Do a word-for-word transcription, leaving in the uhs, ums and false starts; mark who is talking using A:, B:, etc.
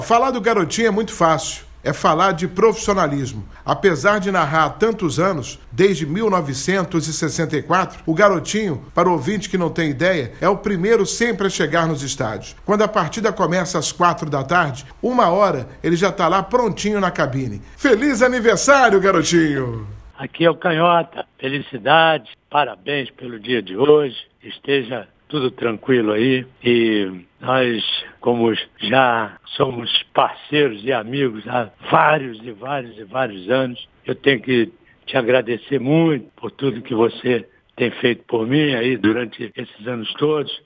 A: Falar do Garotinho é muito fácil. É falar de profissionalismo. Apesar de narrar há tantos anos, desde mil novecentos e sessenta e quatro, o Garotinho, para o ouvinte que não tem ideia, é o primeiro sempre a chegar nos estádios. Quando a partida começa às quatro da tarde, uma hora ele já está lá prontinho na cabine. Feliz aniversário, Garotinho!
B: Aqui é o Canhota. Felicidade, parabéns pelo dia de hoje. Esteja tudo tranquilo aí. E nós, como já somos parceiros e amigos há vários e vários e vários anos, eu tenho que te agradecer muito por tudo que você tem feito por mim aí durante esses anos todos.